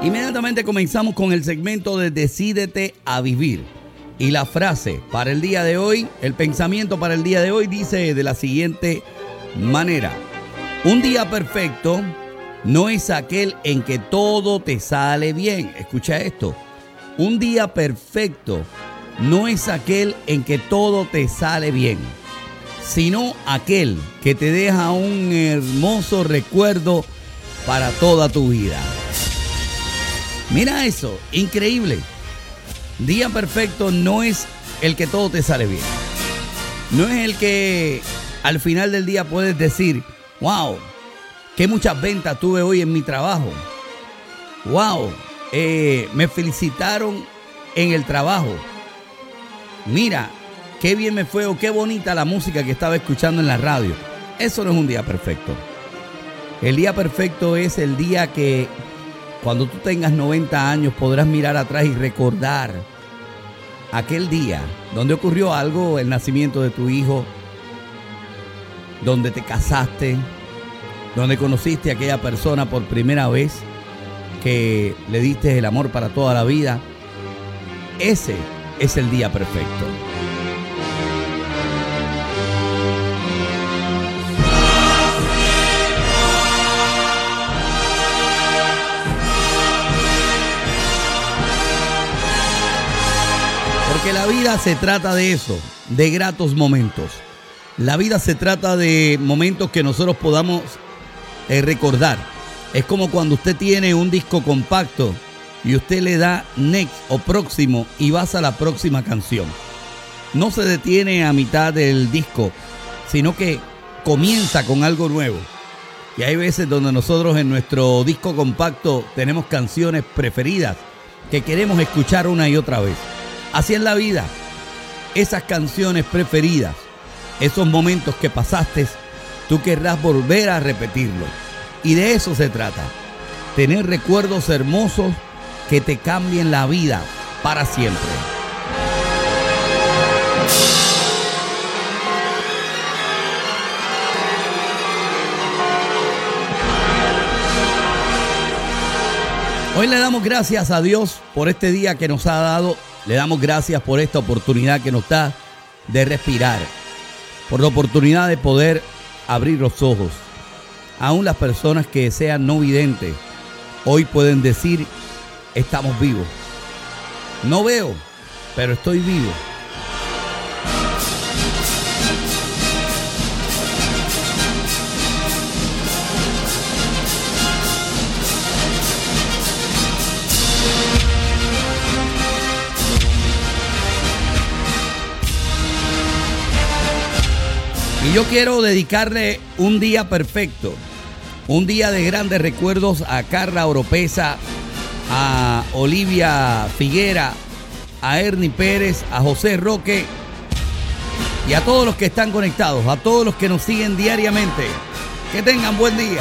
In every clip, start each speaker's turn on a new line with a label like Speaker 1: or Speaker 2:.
Speaker 1: Inmediatamente comenzamos con el segmento de Decídete a Vivir. Y la frase para el día de hoy, el pensamiento para el día de hoy dice de la siguiente manera: un día perfecto no es aquel en que todo te sale bien. Escucha esto. Un día perfecto no es aquel en que todo te sale bien, sino aquel que te deja un hermoso recuerdo para toda tu vida. Mira eso, increíble. Día perfecto no es el que todo te sale bien. No es el que al final del día puedes decir: wow, qué muchas ventas tuve hoy en mi trabajo. Wow, me felicitaron en el trabajo. Mira, qué bien me fue o qué bonita la música que estaba escuchando en la radio. Eso no es un día perfecto. El día perfecto es el día que cuando tú tengas 90 años podrás mirar atrás y recordar aquel día donde ocurrió algo, el nacimiento de tu hijo, donde te casaste, donde conociste a aquella persona por primera vez, que le diste el amor para toda la vida. Ese es el día perfecto. Porque la vida se trata de eso, de gratos momentos. La vida se trata de momentos que nosotros podamos recordar. Es como cuando usted tiene un disco compacto y usted le da next o próximo y vas a la próxima canción. No se detiene a mitad del disco, sino que comienza con algo nuevo. Y hay veces donde nosotros en nuestro disco compacto tenemos canciones preferidas que queremos escuchar una y otra vez. Así es la vida. Esas canciones preferidas, esos momentos que pasaste, tú querrás volver a repetirlo. Y de eso se trata. Tener recuerdos hermosos que te cambien la vida para siempre. Hoy le damos gracias a Dios por este día que nos ha dado. Le damos gracias por esta oportunidad que nos da de respirar, por la oportunidad de poder abrir los ojos. Aún las personas que sean no videntes hoy pueden decir: estamos vivos. No veo, pero estoy vivo. Y yo quiero dedicarle un día perfecto, un día de grandes recuerdos a Carla Oropesa, a Olivia Figuera, a Ernie Pérez, a José Roque y a todos los que están conectados, a todos los que nos siguen diariamente. Que tengan buen día.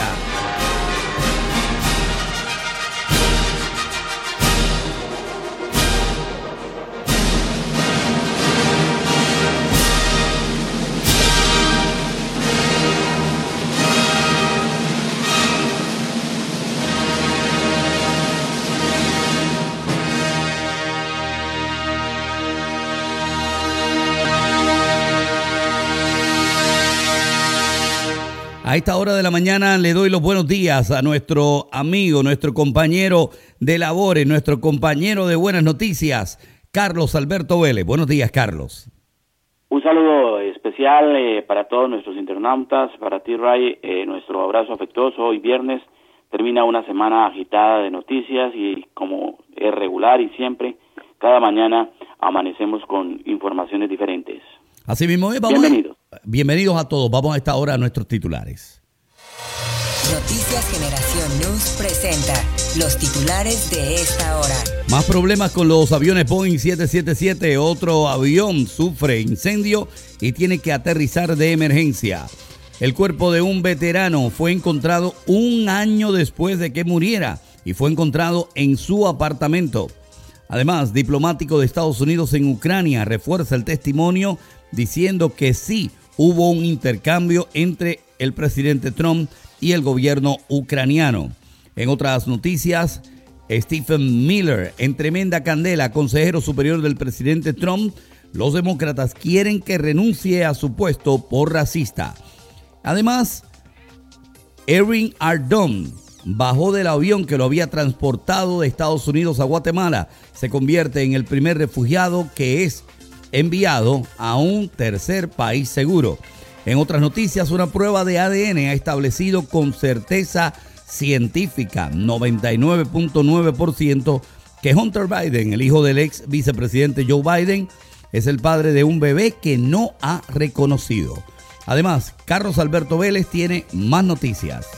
Speaker 1: A esta hora de la mañana le doy los buenos días a nuestro amigo, nuestro compañero de labores, nuestro compañero de buenas noticias, Carlos Alberto Vélez. Buenos días, Carlos.
Speaker 2: Un saludo especial para todos nuestros internautas, para ti, Ray, nuestro abrazo afectuoso. Hoy viernes termina una semana agitada de noticias y como es regular y siempre, cada mañana amanecemos con informaciones diferentes.
Speaker 1: Así mismo es. Bienvenidos a todos. Vamos a esta hora a nuestros titulares.
Speaker 3: Noticias Generación News presenta los titulares de esta hora.
Speaker 1: Más problemas con los aviones Boeing 777. Otro avión sufre incendio y tiene que aterrizar de emergencia. El cuerpo de un veterano fue encontrado un año después de que muriera y fue encontrado en su apartamento. Además, diplomático de Estados Unidos en Ucrania refuerza el testimonio diciendo que sí hubo un intercambio entre el presidente Trump y el gobierno ucraniano. En otras noticias, Stephen Miller, en tremenda candela, consejero superior del presidente Trump. Los demócratas quieren que renuncie a su puesto por racista. Además, Erin Ardon bajó del avión que lo había transportado de Estados Unidos a Guatemala. Se convierte en el primer refugiado que es enviado a un tercer país seguro. En otras noticias, una prueba de ADN ha establecido con certeza científica, 99.9%, que Hunter Biden, el hijo del ex vicepresidente Joe Biden, es el padre de un bebé que no ha reconocido. Además, Carlos Alberto Vélez tiene más noticias.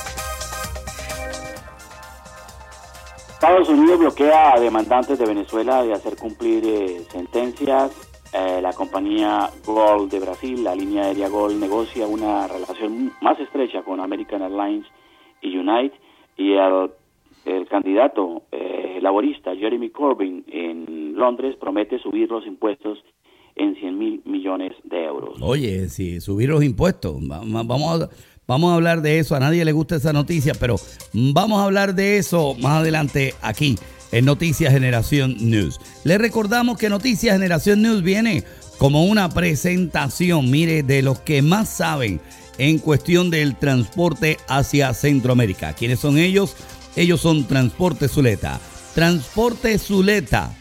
Speaker 2: Estados Unidos bloquea a demandantes de Venezuela de hacer cumplir sentencias. La compañía Gol de Brasil, la línea aérea Gol, negocia una relación más estrecha con American Airlines y United. Y el candidato laborista Jeremy Corbyn en Londres promete subir los impuestos en 100.000 millones de euros.
Speaker 1: Oye, sí, subir los impuestos. Vamos a hablar de eso. A nadie le gusta esa noticia, pero vamos a hablar de eso más adelante aquí en Noticias Generación News. Les recordamos que Noticias Generación News viene como una presentación, mire, de los que más saben en cuestión del transporte hacia Centroamérica. ¿Quiénes son ellos? Ellos son Transporte Zuleta. Transporte Zuleta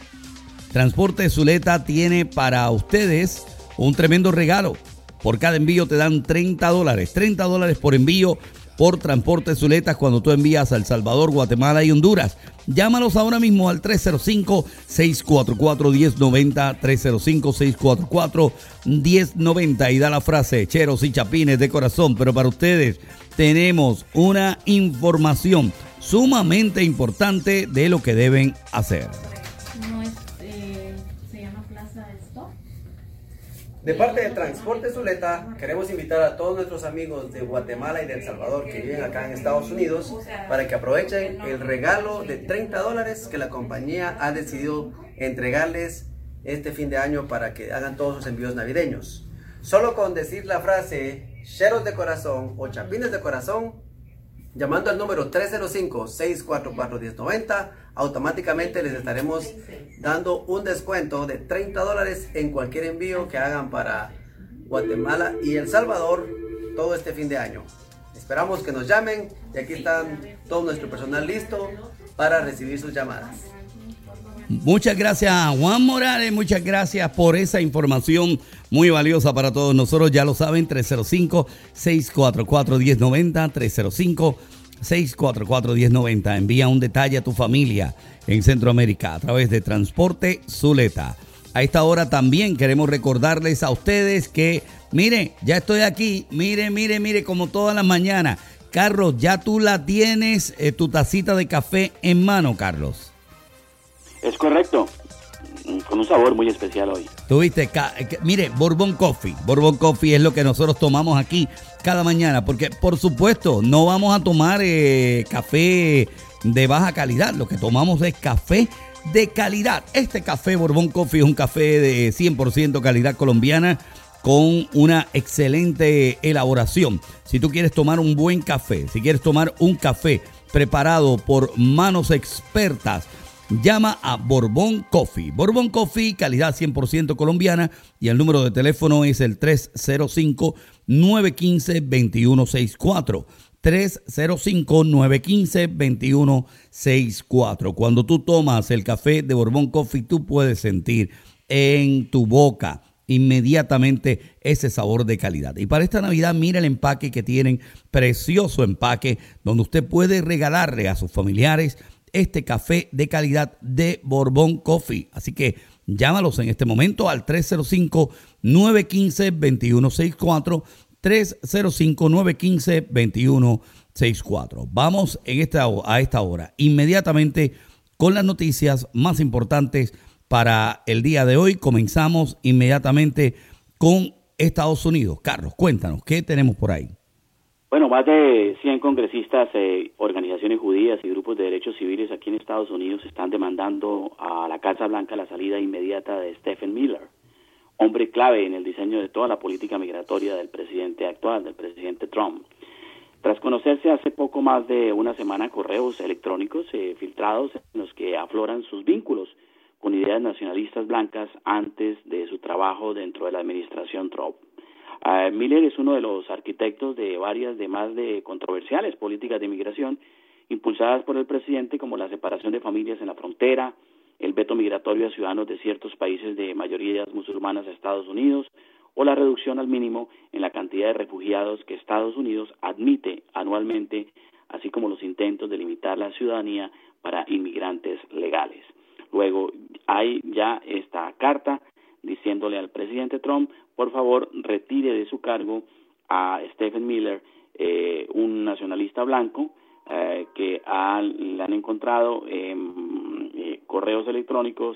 Speaker 1: tiene para ustedes un tremendo regalo. Por cada envío te dan $30. $30 por envío por Transporte Zuleta cuando tú envías a El Salvador, Guatemala y Honduras. Llámalos ahora mismo al 305-644-1090, 305-644-1090 y da la frase cheros y chapines de corazón. Pero para ustedes tenemos una información sumamente importante de lo que deben hacer.
Speaker 4: Se llama Plaza Stop.
Speaker 5: De parte de Transporte Zuleta, queremos invitar a todos nuestros amigos de Guatemala y de El Salvador que viven acá en Estados Unidos para que aprovechen el regalo de $30 que la compañía ha decidido entregarles este fin de año para que hagan todos sus envíos navideños. Solo con decir la frase cheros de corazón o chapines de corazón, llamando al número 305-644-1090, automáticamente les estaremos dando un descuento de $30 en cualquier envío que hagan para Guatemala y El Salvador todo este fin de año. Esperamos que nos llamen y aquí están todo nuestro personal listo para recibir sus llamadas.
Speaker 1: Muchas gracias, Juan Morales. Muchas gracias por esa información muy valiosa para todos nosotros. Ya lo saben, 305-644-1090, 305-644-1090. Envía un detalle a tu familia en Centroamérica a través de Transporte Zuleta. A esta hora también queremos recordarles a ustedes que, mire, ya estoy aquí. Mire, como todas las mañanas. Carlos, ya tú la tienes, tu tacita de café en mano, Carlos.
Speaker 2: Es correcto, con un sabor muy especial hoy.
Speaker 1: Tuviste, mire, Bourbon Coffee es lo que nosotros tomamos aquí cada mañana, porque por supuesto no vamos a tomar café de baja calidad, lo que tomamos es café de calidad. Este café Bourbon Coffee es un café de 100% calidad colombiana con una excelente elaboración. Si tú quieres tomar un buen café, si quieres tomar un café preparado por manos expertas, llama a Bourbon Coffee. Bourbon Coffee, calidad 100% colombiana, y el número de teléfono es el 305-915-2164. 305-915-2164. Cuando tú tomas el café de Bourbon Coffee, tú puedes sentir en tu boca inmediatamente ese sabor de calidad. Y para esta Navidad, mira el empaque que tienen, precioso empaque, donde usted puede regalarle a sus familiares este café de calidad de Bourbon Coffee. Así que llámalos en este momento al 305-915-2164, 305-915-2164. Vamos a esta hora inmediatamente con las noticias más importantes para el día de hoy. Comenzamos inmediatamente con Estados Unidos. Carlos, cuéntanos, ¿qué tenemos por ahí?
Speaker 2: Bueno, más de 100 congresistas, organizaciones judías y grupos de derechos civiles aquí en Estados Unidos están demandando a la Casa Blanca la salida inmediata de Stephen Miller, hombre clave en el diseño de toda la política migratoria del presidente actual, del presidente Trump. Tras conocerse hace poco más de una semana correos electrónicos filtrados en los que afloran sus vínculos con ideas nacionalistas blancas antes de su trabajo dentro de la administración Trump. Miller es uno de los arquitectos de varias de más de controversiales políticas de inmigración impulsadas por el presidente, como la separación de familias en la frontera, el veto migratorio a ciudadanos de ciertos países de mayorías musulmanas a Estados Unidos, o la reducción al mínimo en la cantidad de refugiados que Estados Unidos admite anualmente, así como los intentos de limitar la ciudadanía para inmigrantes legales. Luego hay ya esta carta diciéndole al presidente Trump, por favor, retire de su cargo a Stephen Miller, un nacionalista blanco, que le han encontrado correos electrónicos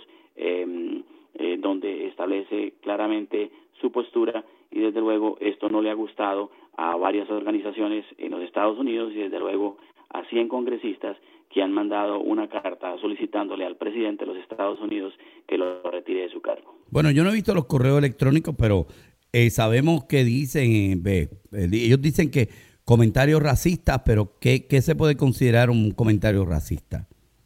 Speaker 2: donde establece claramente su postura, y desde luego esto no le ha gustado a varias organizaciones en los Estados Unidos y desde luego a 100 congresistas que han mandado una carta solicitándole al presidente de los Estados Unidos que lo retire de su cargo.
Speaker 1: Bueno, yo no he visto los correos electrónicos, pero sabemos que dicen, ellos dicen que comentarios racistas, pero ¿qué se puede considerar un comentario racista?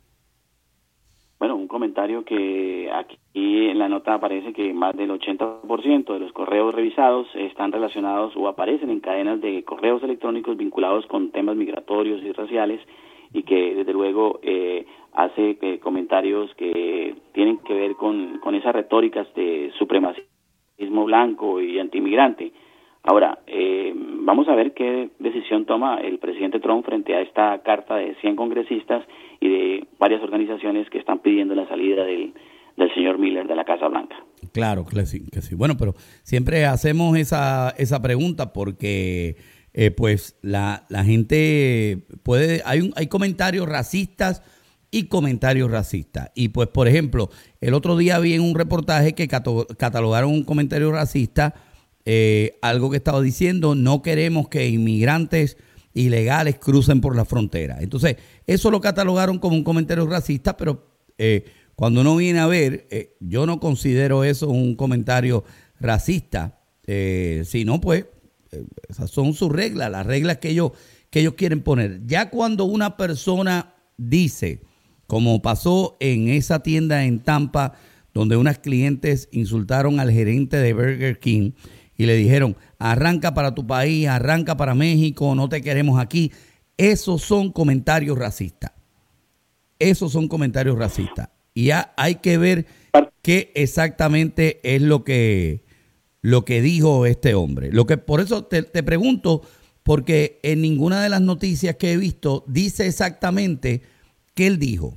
Speaker 2: Bueno, un comentario que aquí en la nota aparece que más del 80% de los correos revisados están relacionados o aparecen en cadenas de correos electrónicos vinculados con temas migratorios y raciales, y que desde luego hace comentarios que tienen que ver con esas retóricas de supremacismo blanco y antimigrante. Ahora, vamos a ver qué decisión toma el presidente Trump frente a esta carta de 100 congresistas y de varias organizaciones que están pidiendo la salida del señor Miller de la Casa Blanca.
Speaker 1: Claro que sí, que sí. Bueno, pero siempre hacemos esa pregunta porque pues la gente puede, hay comentarios racistas y comentarios racistas. Y pues, por ejemplo, el otro día vi en un reportaje que catalogaron un comentario racista, algo que estaba diciendo: no queremos que inmigrantes ilegales crucen por la frontera. Entonces, eso lo catalogaron como un comentario racista, pero cuando uno viene a ver, yo no considero eso un comentario racista, sino pues esas son sus reglas, las reglas que ellos quieren poner. Ya cuando una persona dice, como pasó en esa tienda en Tampa, donde unas clientes insultaron al gerente de Burger King y le dijeron: arranca para tu país, arranca para México, no te queremos aquí. Esos son comentarios racistas. Esos son comentarios racistas. Y ya hay que ver qué exactamente es lo que dijo este hombre. Por eso te pregunto, porque en ninguna de las noticias que he visto dice exactamente qué él dijo.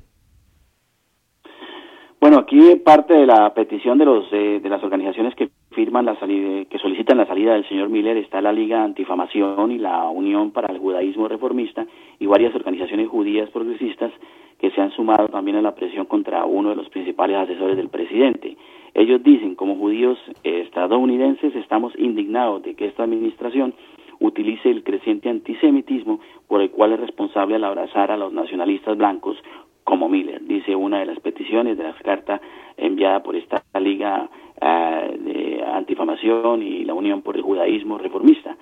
Speaker 2: Bueno, aquí parte de la petición de las organizaciones que firman la salida, que solicitan la salida del señor Miller, está la Liga Antifamación y la Unión para el Judaísmo Reformista y varias organizaciones judías progresistas que se han sumado también a la presión contra uno de los principales asesores del presidente. Ellos dicen: como judíos estadounidenses estamos indignados de que esta administración utilice el creciente antisemitismo por el cual es responsable al abrazar a los nacionalistas blancos como Miller, dice una de las peticiones de la carta enviada por esta Liga de Antifamación y la Unión por el Judaísmo Reformista.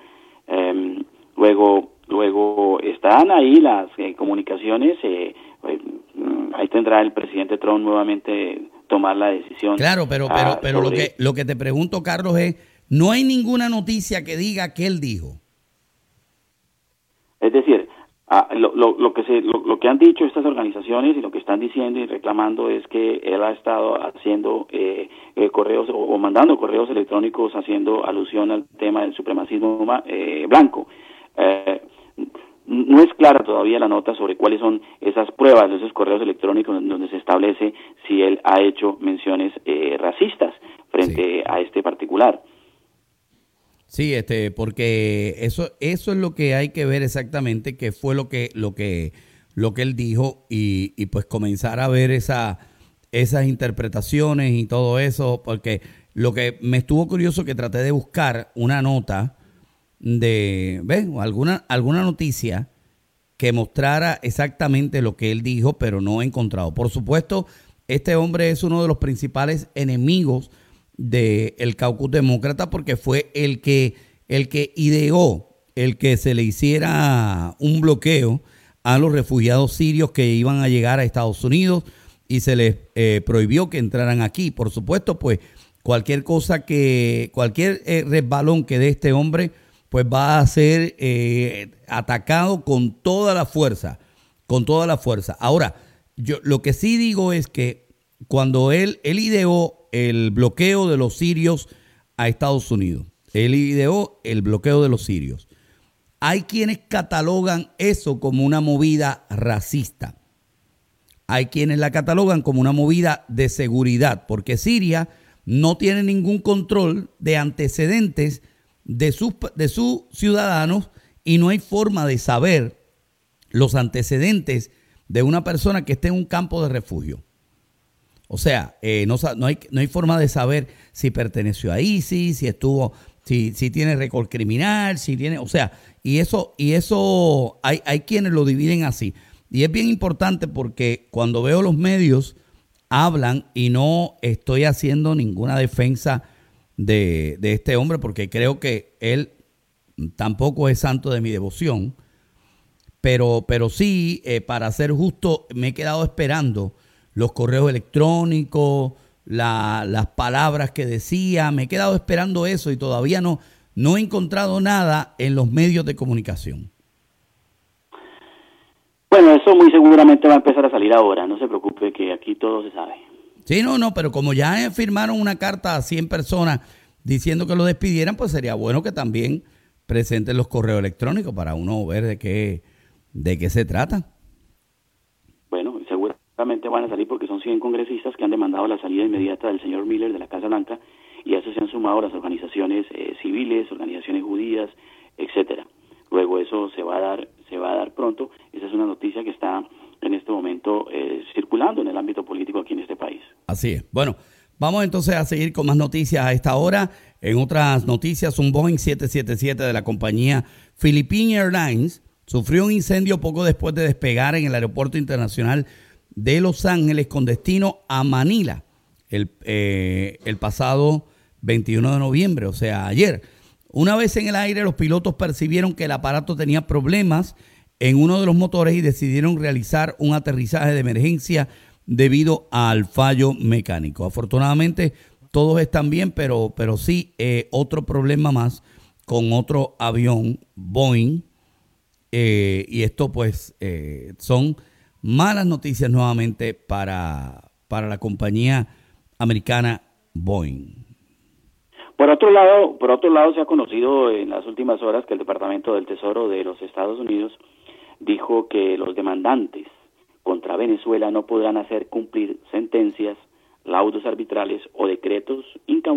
Speaker 2: Luego están ahí las comunicaciones, ahí tendrá el presidente Trump nuevamente tomar la decisión.
Speaker 1: Claro, pero lo que te pregunto, Carlos, es: no hay ninguna noticia que diga que él dijo.
Speaker 2: Es decir, lo que han dicho estas organizaciones y lo que están diciendo y reclamando es que él ha estado haciendo correos o mandando correos electrónicos haciendo alusión al tema del supremacismo blanco. No es clara todavía la nota sobre cuáles son esas pruebas de esos correos electrónicos donde se establece si él ha hecho menciones racistas frente a este particular.
Speaker 1: Sí, porque eso es lo que hay que ver exactamente, qué fue lo que él dijo y pues comenzar a ver esas interpretaciones y todo eso, porque lo que me estuvo curioso que traté de buscar una nota alguna noticia que mostrara exactamente lo que él dijo, pero no he encontrado. Por supuesto, este hombre es uno de los principales enemigos del caucus demócrata porque fue el que ideó el que se le hiciera un bloqueo a los refugiados sirios que iban a llegar a Estados Unidos y se les prohibió que entraran aquí. Por supuesto, pues cualquier resbalón que dé este hombre, pues va a ser atacado con toda la fuerza, Ahora, yo lo que sí digo es que cuando él ideó el bloqueo de los sirios a Estados Unidos, hay quienes catalogan eso como una movida racista. Hay quienes la catalogan como una movida de seguridad, porque Siria no tiene ningún control de antecedentes de sus ciudadanos y no hay forma de saber los antecedentes de una persona que esté en un campo de refugio. O sea, no hay forma de saber si perteneció a ISIS, si tiene récord criminal, y eso hay quienes lo dividen así. Y es bien importante porque cuando veo los medios hablan, y no estoy haciendo ninguna defensa de este hombre, porque creo que él tampoco es santo de mi devoción, pero sí, para ser justo, me he quedado esperando los correos electrónicos, las palabras que decía, me he quedado esperando eso y todavía no he encontrado nada en los medios de comunicación.
Speaker 2: Bueno, eso muy seguramente va a empezar a salir ahora, no se preocupe que aquí todo se sabe.
Speaker 1: Sí, pero como ya firmaron una carta a 100 personas diciendo que lo despidieran, pues sería bueno que también presenten los correos electrónicos para uno ver de qué se trata.
Speaker 2: Bueno, seguramente van a salir porque son 100 congresistas que han demandado la salida inmediata del señor Miller de la Casa Blanca, y a eso se han sumado las organizaciones civiles, organizaciones judías, etcétera. Luego eso se va a dar pronto. Esa es una noticia que está en este momento circulando en el ámbito político aquí en este país.
Speaker 1: Así es. Bueno, vamos entonces a seguir con más noticias a esta hora. En otras noticias, un Boeing 777 de la compañía Philippine Airlines sufrió un incendio poco después de despegar en el aeropuerto internacional de Los Ángeles con destino a Manila el pasado 21 de noviembre, o sea, ayer. Una vez en el aire, los pilotos percibieron que el aparato tenía problemas en uno de los motores y decidieron realizar un aterrizaje de emergencia debido al fallo mecánico. Afortunadamente, todos están bien, pero sí otro problema más con otro avión Boeing. Y esto pues son malas noticias nuevamente para la compañía americana Boeing.
Speaker 2: Por otro lado, se ha conocido en las últimas horas que el Departamento del Tesoro de los Estados Unidos dijo que los demandantes contra Venezuela no podrán hacer cumplir sentencias, laudos arbitrales o decretos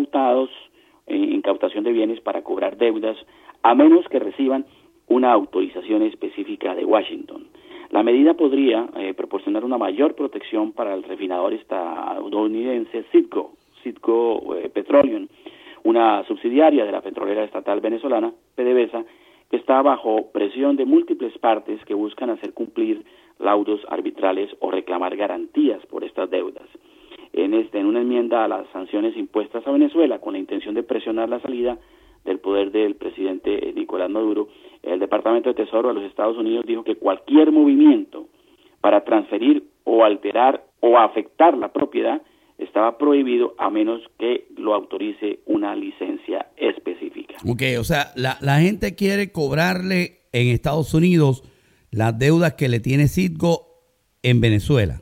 Speaker 2: incautación de bienes para cobrar deudas, a menos que reciban una autorización específica de Washington. La medida podría proporcionar una mayor protección para el refinador estadounidense Citgo Petroleum, una subsidiaria de la petrolera estatal venezolana, PDVSA, que está bajo presión de múltiples partes que buscan hacer cumplir laudos arbitrales o reclamar garantías por estas deudas. En una enmienda a las sanciones impuestas a Venezuela con la intención de presionar la salida del poder del presidente Nicolás Maduro, el Departamento de Tesoro de los Estados Unidos dijo que cualquier movimiento para transferir o alterar o afectar la propiedad estaba prohibido a menos que lo autorice una licencia específica.
Speaker 1: Ok, o sea, la gente quiere cobrarle en Estados Unidos las deudas que le tiene Citgo en Venezuela.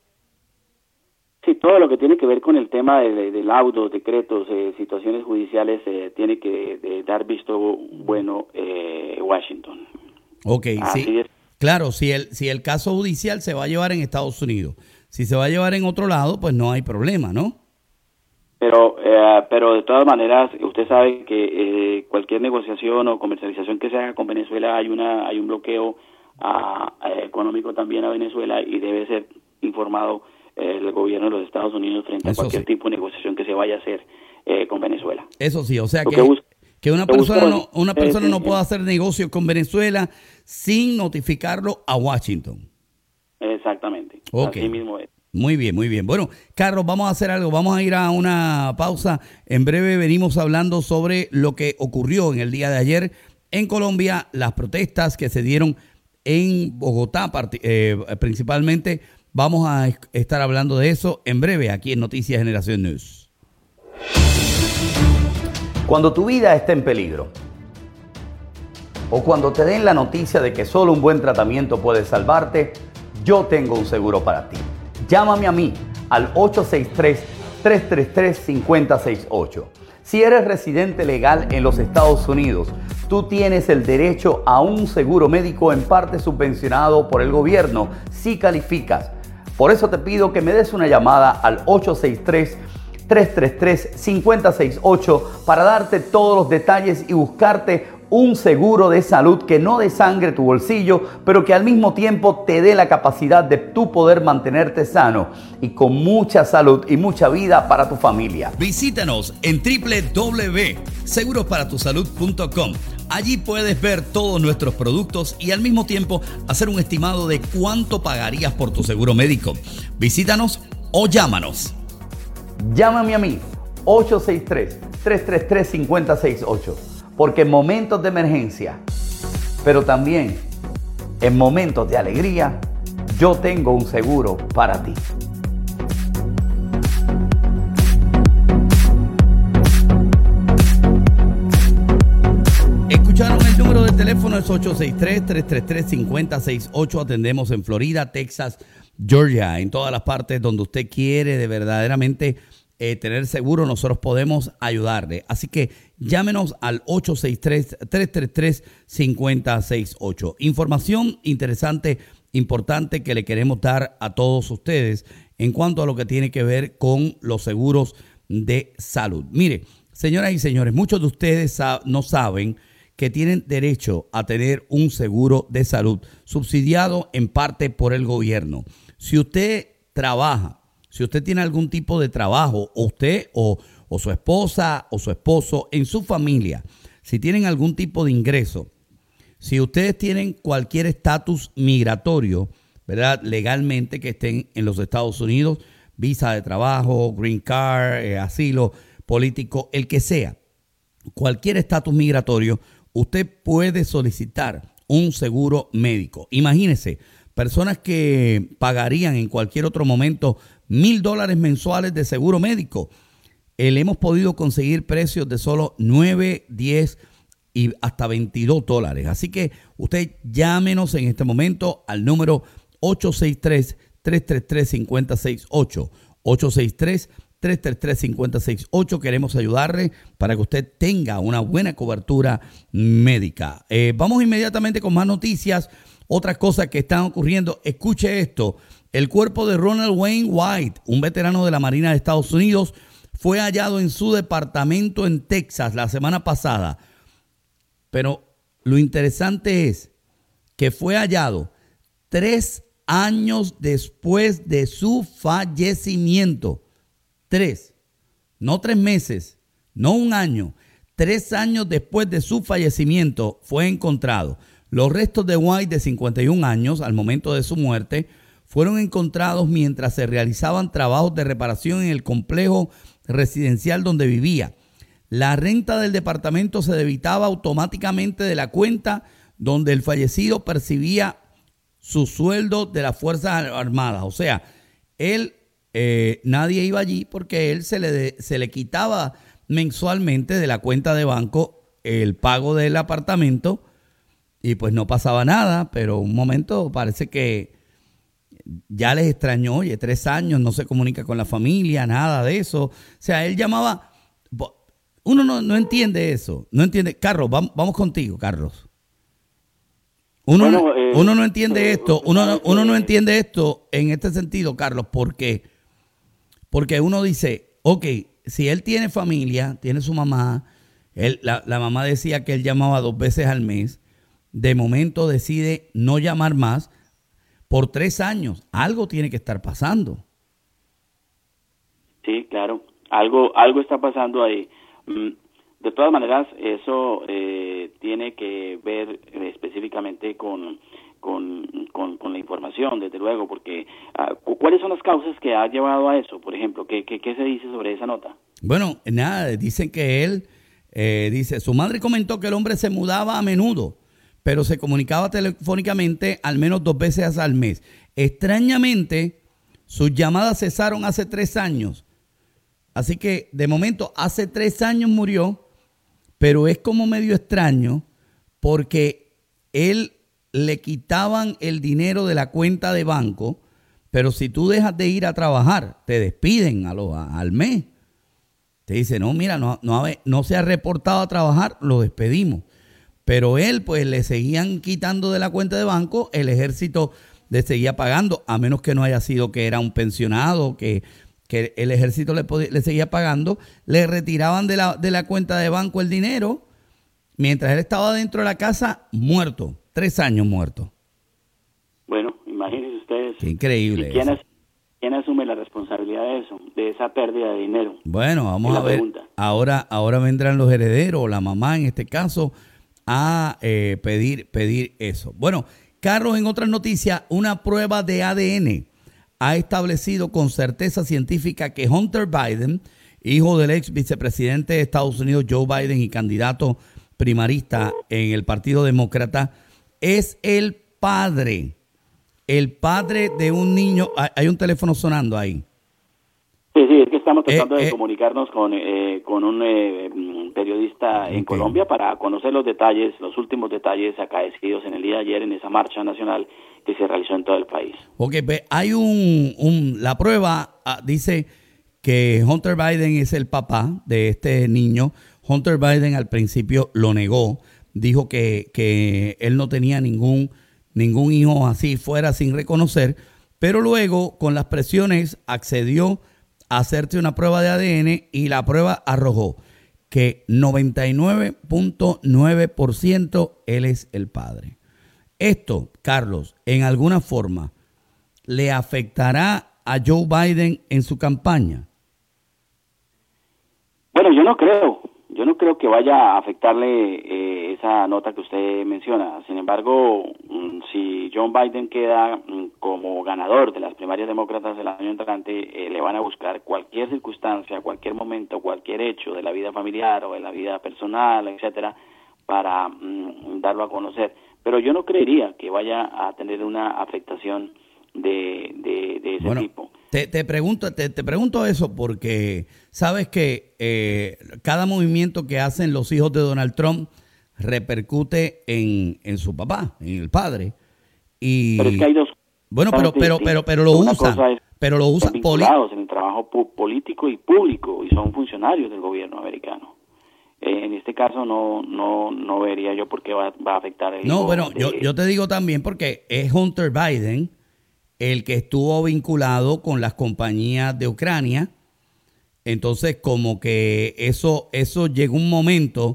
Speaker 2: Sí, todo lo que tiene que ver con el tema de laudos, decretos, situaciones judiciales, tiene que dar visto bueno Washington.
Speaker 1: Ok,
Speaker 2: así
Speaker 1: sí.
Speaker 2: Es.
Speaker 1: Claro, si el caso judicial se va a llevar en Estados Unidos. Si se va a llevar en otro lado, pues no hay problema, ¿no?
Speaker 2: Pero de todas maneras, usted sabe que cualquier negociación o comercialización que se haga con Venezuela hay un bloqueo económico también a Venezuela y debe ser informado el gobierno de los Estados Unidos frente a cualquier tipo de negociación que se vaya a hacer con Venezuela.
Speaker 1: Eso sí, o sea que una persona no puede hacer negocios con Venezuela sin notificarlo a Washington.
Speaker 2: Exactamente.
Speaker 1: Okay.
Speaker 2: Así mismo es.
Speaker 1: Muy bien, muy bien. Bueno, Carlos, vamos a hacer algo. Vamos a ir a una pausa. En breve venimos hablando sobre lo que ocurrió en el día de ayer en Colombia, las protestas que se dieron en Bogotá principalmente. Vamos a estar hablando de eso en breve aquí en Noticias Generación News.
Speaker 4: Cuando tu vida está en peligro o cuando te den la noticia de que solo un buen tratamiento puede salvarte, yo tengo un seguro para ti. Llámame a mí al 863-333-5068. Si eres residente legal en los Estados Unidos, tú tienes el derecho a un seguro médico en parte subvencionado por el gobierno si calificas. Por eso te pido que me des una llamada al 863-333-5068 para darte todos los detalles y buscarte un seguro de salud que no desangre tu bolsillo, pero que al mismo tiempo te dé la capacidad de tú poder mantenerte sano y con mucha salud y mucha vida para tu familia.
Speaker 1: Visítanos en www.segurosparatusalud.com. Allí puedes ver todos nuestros productos y al mismo tiempo hacer un estimado de cuánto pagarías por tu seguro médico. Visítanos o llámanos.
Speaker 4: Llámame a mí, 863-333-5068. Porque en momentos de emergencia, pero también en momentos de alegría, yo tengo un seguro para ti.
Speaker 1: Escucharon el número de teléfono, es 863-333-5068. Atendemos en Florida, Texas, Georgia, en todas las partes donde usted quiere de verdaderamente tener seguro, nosotros podemos ayudarle. Así que llámenos al 863-333-5068. Información interesante, importante que le queremos dar a todos ustedes en cuanto a lo que tiene que ver con los seguros de salud. Mire, señoras y señores, muchos de ustedes no saben que tienen derecho a tener un seguro de salud subsidiado en parte por el gobierno. Si usted trabaja, si usted tiene algún tipo de trabajo, o usted o su esposa o su esposo en su familia, si tienen algún tipo de ingreso, si ustedes tienen cualquier estatus migratorio, ¿verdad? Legalmente que estén en los Estados Unidos, visa de trabajo, green card, asilo político, el que sea, cualquier estatus migratorio, usted puede solicitar un seguro médico. Imagínese, personas que pagarían en cualquier otro momento $1,000 mensuales de seguro médico. Le hemos podido conseguir precios de solo $9, $10 y hasta $22. Así que usted llámenos en este momento al número 863-333-5068. 863-333-5068. Queremos ayudarle para que usted tenga una buena cobertura médica. Vamos inmediatamente con más noticias. Otras cosas que están ocurriendo. Escuche esto. El cuerpo de Ronald Wayne White, un veterano de la Marina de Estados Unidos, fue hallado en su departamento en Texas la semana pasada. Pero lo interesante es que fue hallado 3 años después de su fallecimiento. 3, no 3 meses, no 1 año. 3 años después de su fallecimiento fue encontrado. Los restos de White, de 51 años, al momento de su muerte, fueron encontrados mientras se realizaban trabajos de reparación en el complejo residencial donde vivía. La renta del departamento se debitaba automáticamente de la cuenta donde el fallecido percibía su sueldo de las Fuerzas Armadas. O sea, él, nadie iba allí porque él se le quitaba mensualmente de la cuenta de banco el pago del apartamento y pues no pasaba nada, pero un momento parece que ya les extrañó. Oye, 3 años, no se comunica con la familia, nada de eso. O sea, él llamaba. Uno no entiende eso. No entiende. Carlos, vamos contigo, Carlos. Uno no entiende esto. Uno no entiende esto en este sentido, Carlos, porque uno dice, ok, si él tiene familia, tiene su mamá, la mamá decía que él llamaba 2 veces al mes, de momento decide no llamar más. Por 3 años, algo tiene que estar pasando.
Speaker 2: Sí, claro, algo está pasando ahí. De todas maneras, eso tiene que ver específicamente con la información, desde luego, porque ¿cuáles son las causas que ha llevado a eso? Por ejemplo, ¿qué se dice sobre esa nota?
Speaker 1: Bueno, nada, dicen que él Dice, su madre comentó que el hombre se mudaba a menudo, pero se comunicaba telefónicamente al menos 2 veces al mes. Extrañamente, sus llamadas cesaron hace 3 años. Así que, de momento, hace 3 años murió, pero es como medio extraño porque él le quitaban el dinero de la cuenta de banco, pero si tú dejas de ir a trabajar, te despiden al mes. Te dice, no, mira, no se ha reportado a trabajar, lo despedimos. Pero él, pues, le seguían quitando de la cuenta de banco, el ejército le seguía pagando, a menos que no haya sido que era un pensionado, que el ejército le seguía pagando, le retiraban de la cuenta de banco el dinero, mientras él estaba dentro de la casa, muerto, 3 años muerto.
Speaker 2: Bueno, imagínense ustedes.
Speaker 1: Qué increíble.
Speaker 2: ¿Quién asume la responsabilidad de eso, de esa pérdida de dinero?
Speaker 1: Bueno, vamos a ver. Ahora vendrán los herederos, la mamá en este caso, a pedir eso. Bueno, Carlos, en otras noticias, una prueba de ADN ha establecido con certeza científica que Hunter Biden, hijo del ex vicepresidente de Estados Unidos Joe Biden y candidato primarista en el Partido Demócrata, es el padre de un niño. Hay un teléfono sonando ahí.
Speaker 2: Sí, es que estamos tratando de comunicarnos con un periodista en Colombia para conocer los detalles, los últimos detalles acaecidos en el día de ayer en esa marcha nacional que se realizó en todo el país.
Speaker 1: Ok, hay la prueba dice que Hunter Biden es el papá de este niño. Hunter Biden al principio lo negó, dijo que él no tenía ningún hijo así fuera sin reconocer, pero luego con las presiones accedió a hacerse una prueba de ADN y la prueba arrojó que 99.9% él es el padre. Esto, Carlos, en alguna forma, ¿le afectará a Joe Biden en su campaña?
Speaker 2: Bueno, yo no creo que vaya a afectarle esa nota que usted menciona. Sin embargo, si Joe Biden queda como ganador de las primarias demócratas del año entrante, le van a buscar cualquier circunstancia, cualquier momento, cualquier hecho de la vida familiar o de la vida personal, etcétera, para darlo a conocer. Pero yo no creería que vaya a tener una afectación de ese tipo.
Speaker 1: Te pregunto eso porque sabes que cada movimiento que hacen los hijos de Donald Trump repercute en su papá, en el padre.
Speaker 2: Pero es que hay dos.
Speaker 1: Bueno, pero lo usan. Pero lo usan
Speaker 2: vinculados en el trabajo político y público y son funcionarios del gobierno americano. En este caso no vería yo por qué va a afectar el
Speaker 1: No, bueno, yo te digo también porque es Hunter Biden el que estuvo vinculado con las compañías de Ucrania. Entonces, como que eso llegó un momento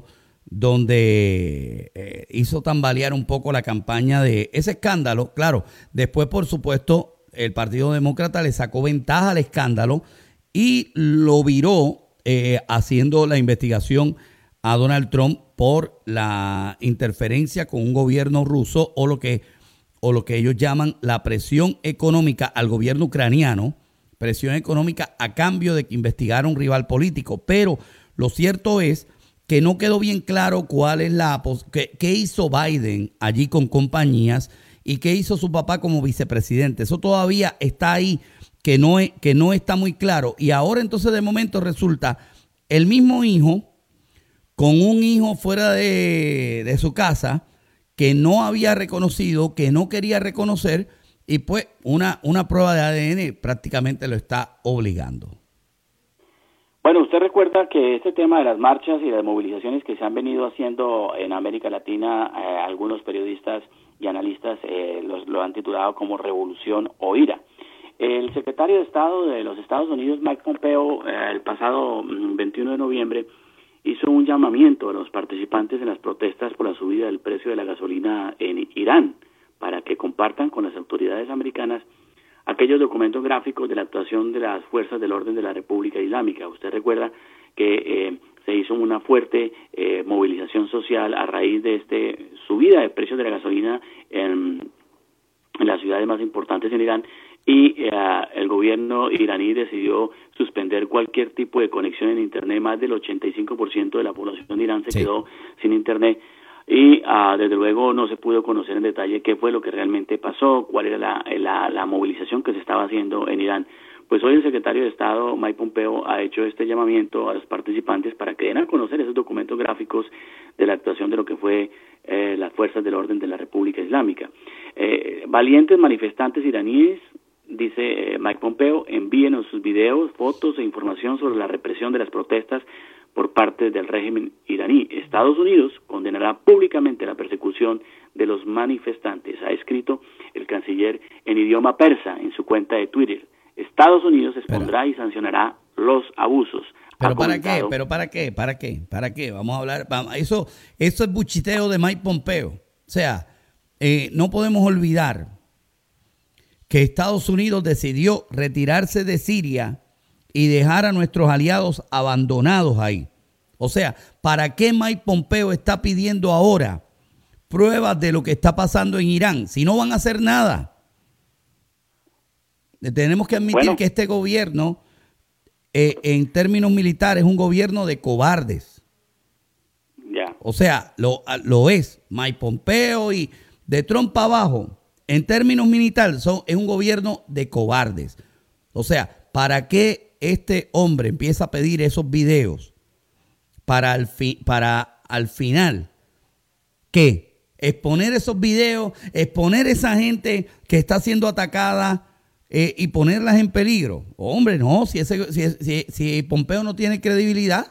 Speaker 1: donde hizo tambalear un poco la campaña de ese escándalo. Claro, después, por supuesto, el Partido Demócrata le sacó ventaja al escándalo y lo viró haciendo la investigación a Donald Trump por la interferencia con un gobierno ruso o lo que ellos llaman la presión económica al gobierno ucraniano, presión económica a cambio de que investigara un rival político. Pero lo cierto es que no quedó bien claro cuál es qué hizo Biden allí con compañías y qué hizo su papá como vicepresidente. Eso todavía está ahí, que no está muy claro. Y ahora entonces de momento resulta el mismo hijo con un hijo fuera de su casa que no había reconocido, que no quería reconocer, y pues una prueba de ADN prácticamente lo está obligando.
Speaker 2: Bueno, usted recuerda que este tema de las marchas y las movilizaciones que se han venido haciendo en América Latina, algunos periodistas y analistas lo han titulado como revolución o ira. El secretario de Estado de los Estados Unidos, Mike Pompeo, el pasado 21 de noviembre, hizo un llamamiento a los participantes en las protestas por la subida del precio de la gasolina en Irán para que compartan con las autoridades americanas aquellos documentos gráficos de la actuación de las fuerzas del orden de la República Islámica. Usted recuerda que se hizo una fuerte movilización social a raíz de esta subida de precios de la gasolina en las ciudades más importantes en Irán, y el gobierno iraní decidió suspender cualquier tipo de conexión en Internet. Más del 85% de la población de Irán se quedó sin Internet y desde luego no se pudo conocer en detalle qué fue lo que realmente pasó, cuál era la movilización que se estaba haciendo en Irán. Pues hoy el secretario de Estado, Mike Pompeo, ha hecho este llamamiento a los participantes para que den a conocer esos documentos gráficos de la actuación de lo que fue las fuerzas del orden de la República Islámica. Valientes manifestantes iraníes, dice Mike Pompeo, envíenos sus videos, fotos e información sobre la represión de las protestas por parte del régimen iraní. Estados Unidos condenará públicamente la persecución de los manifestantes, ha escrito el canciller en idioma persa en su cuenta de Twitter. Estados Unidos expondrá y sancionará los abusos.
Speaker 1: ¿Pero para qué? ¿Pero para qué? ¿Para qué? ¿Para qué? Vamos a hablar. Eso es buchiteo de Mike Pompeo. O sea, no podemos olvidar que Estados Unidos decidió retirarse de Siria y dejar a nuestros aliados abandonados ahí. O sea, ¿para qué Mike Pompeo está pidiendo ahora pruebas de lo que está pasando en Irán si no van a hacer nada? Tenemos que admitir que este gobierno, en términos militares, es un gobierno de cobardes. O sea, lo es. Mike Pompeo y de Trump para abajo, en términos militares, es un gobierno de cobardes. O sea, ¿para qué este hombre empieza a pedir esos videos? Para al final, ¿qué? Exponer esos videos, exponer a esa gente que está siendo atacada y ponerlas en peligro. Hombre, no, si Pompeo no tiene credibilidad.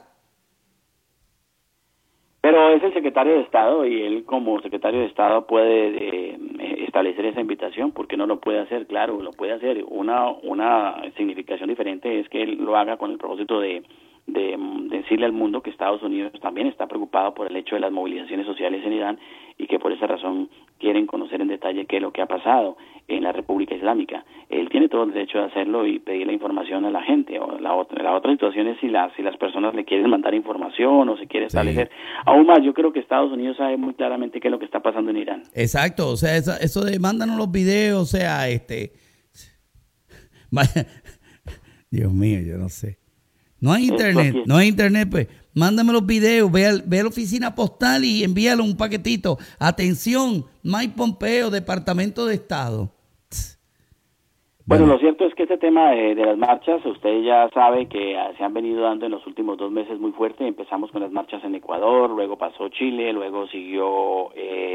Speaker 2: Pero es el secretario de Estado y él como secretario de Estado puede establecer esa invitación, porque no lo puede hacer. Claro, lo puede hacer. Una significación diferente es que él lo haga con el propósito de decirle al mundo que Estados Unidos también está preocupado por el hecho de las movilizaciones sociales en Irán y que por esa razón quieren conocer en detalle qué es lo que ha pasado en la República Islámica. Él tiene todo el derecho de hacerlo y pedir la información a la gente. O la otra situación es si las personas le quieren mandar información o se quiere establecer. Aún más, yo creo que Estados Unidos sabe muy claramente qué es lo que está pasando en Irán.
Speaker 1: Exacto, o sea, eso de mándanos los videos, o sea, vaya, Dios mío, yo no sé. No hay internet, pues mándame los videos, ve a la oficina postal y envíalo un paquetito. Atención, Mike Pompeo, Departamento de Estado.
Speaker 2: Bueno, lo cierto es que este tema de las marchas, usted ya sabe que se han venido dando en los últimos 2 meses muy fuerte. Empezamos con las marchas en Ecuador, luego pasó Chile, luego siguió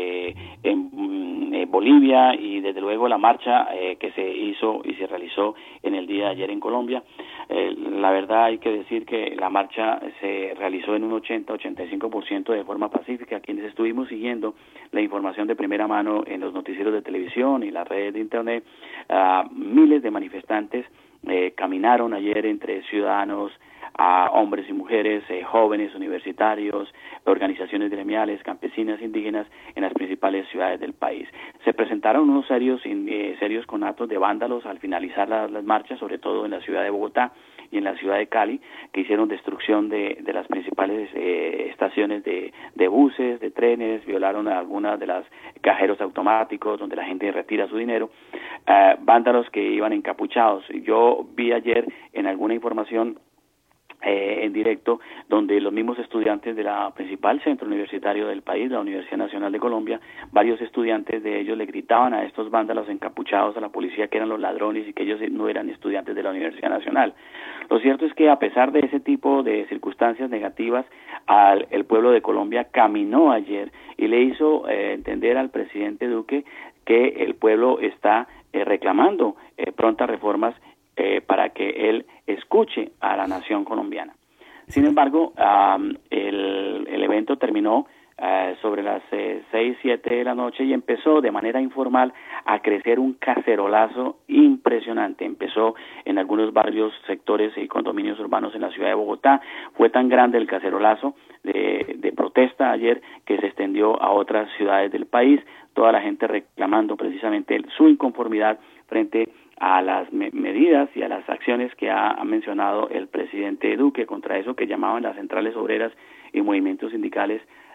Speaker 2: en Bolivia y desde luego la marcha que se hizo y se realizó en el día de ayer en Colombia. La verdad hay que decir que la marcha se realizó en un 80-85% de forma pacífica. Quienes estuvimos siguiendo la información de primera mano en los noticieros de televisión y las redes de internet, miles de manifestantes caminaron ayer entre ciudadanos, hombres y mujeres, jóvenes, universitarios, organizaciones gremiales, campesinas, indígenas en las principales ciudades del país. Se presentaron unos serios conatos de vándalos al finalizar las marchas, sobre todo en la ciudad de Bogotá y en la ciudad de Cali, que hicieron destrucción de las principales estaciones de buses, de trenes, violaron a algunas de las cajeros automáticos donde la gente retira su dinero, vándalos que iban encapuchados. Yo vi ayer en alguna información en directo, donde los mismos estudiantes de la principal centro universitario del país, la Universidad Nacional de Colombia, varios estudiantes de ellos le gritaban a estos vándalos encapuchados a la policía que eran los ladrones y que ellos no eran estudiantes de la Universidad Nacional. Lo cierto es que a pesar de ese tipo de circunstancias negativas, el pueblo de Colombia caminó ayer y le hizo entender al presidente Duque que el pueblo está reclamando prontas reformas para que él escuche a la nación colombiana. Sin embargo, el evento terminó sobre las 6, 7 de la noche y empezó de manera informal a crecer un cacerolazo impresionante. Empezó en algunos barrios, sectores y condominios urbanos en la ciudad de Bogotá. Fue tan grande el cacerolazo de protesta ayer que se extendió a otras ciudades del país, toda la gente reclamando precisamente su inconformidad frente a las medidas y a las acciones que ha mencionado el presidente Duque contra eso que llamaban las centrales obreras y movimientos sindicales